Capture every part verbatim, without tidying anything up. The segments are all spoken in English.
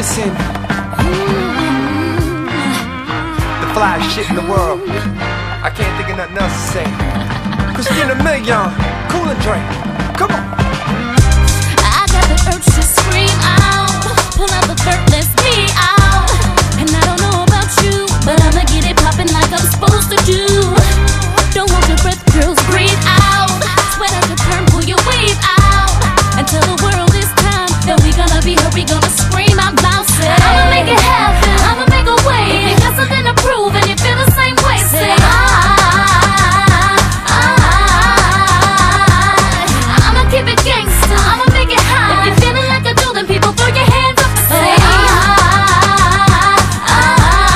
Listen, the flyest shit in the world. I can't think of nothing else to say. Christina Milian, Cool and Dre. Come on. I got the urge to scream out, pull out the dirt, let's be out. And I don't know about you, but I'ma get it poppin' like I'm supposed to do. Don't hold your breath, girls, breathe out. Sweat out your turn, pull your wave out. And tell the world this time that we gonna be her, we gonna scream out loud. Say, I'ma make it happen, I'ma make a way. If you got something to prove and you feel the same way, say I, I, I, I'ma keep it gangsta, I'ma make it high. If you're feeling like a dude, then people throw your hands up and say I, I,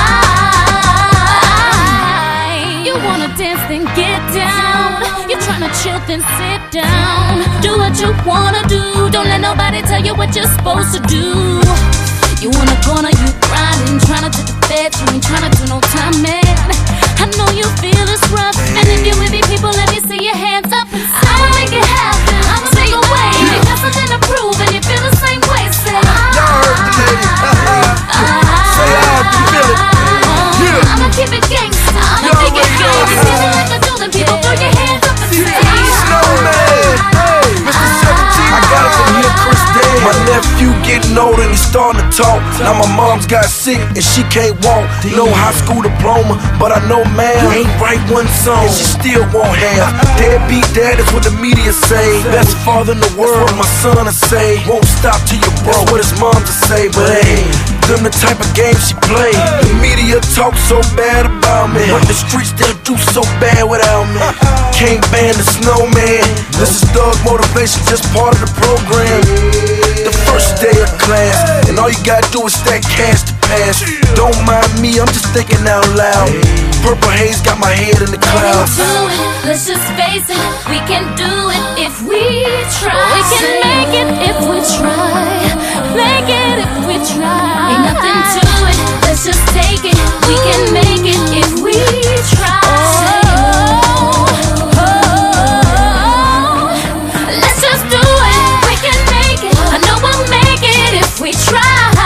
I. You wanna dance, then get down. You tryna chill, then sit down. Do what you wanna do, don't let nobody tell you what you're supposed to do. You in the corner, you grinding, tryna to the bed, you ain't tryna do no time, man. I know you feel it's rough, and if you with me, people, let me see your hands up and say, I'ma make it happen, I'ma make a way. If you got something to prove and you feel the same way, say y'all heard the lady. Say I, you feel it. Yeah. I'ma keep it gangsta, I'ma make it go. Feeling like a dude, then people throw your hands up and say Snowman, hey, Mister seventeen, I got it from here, Chris Day. My nephew getting older and he's starting to talk. Now my mom's got sick and she can't walk. No high school diploma, but I know man ain't write one song and she still won't have. Deadbeat dad is what the media say. Best father in the world, my son to say. Won't stop till you broke, what his mom to say. But hey, them the type of games she play. The media talk so bad about me, but the streets still do so bad without me. Can't ban the snowman. This is thug motivation, just part of the program. The first day of class, and all you gotta do is stack cash to pass. Don't mind me, I'm just thinking out loud. Purple haze got my head in the clouds. do it, let's just face it, we can do it if we try. We can make it if we try. Make it if we try. Ain't nothing to it, let's just take it. We can make it if we try. Oh, oh, oh. Let's just do it, we can make it. I know we'll make it if we try.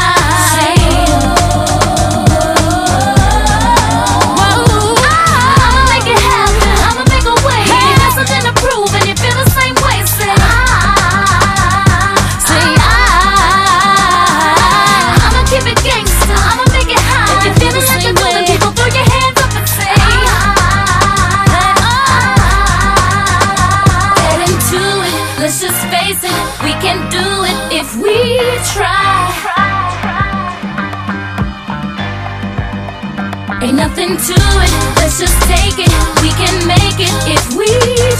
Let's just face it, we can do it if we try. Ain't nothing to it, let's just take it. We can make it if we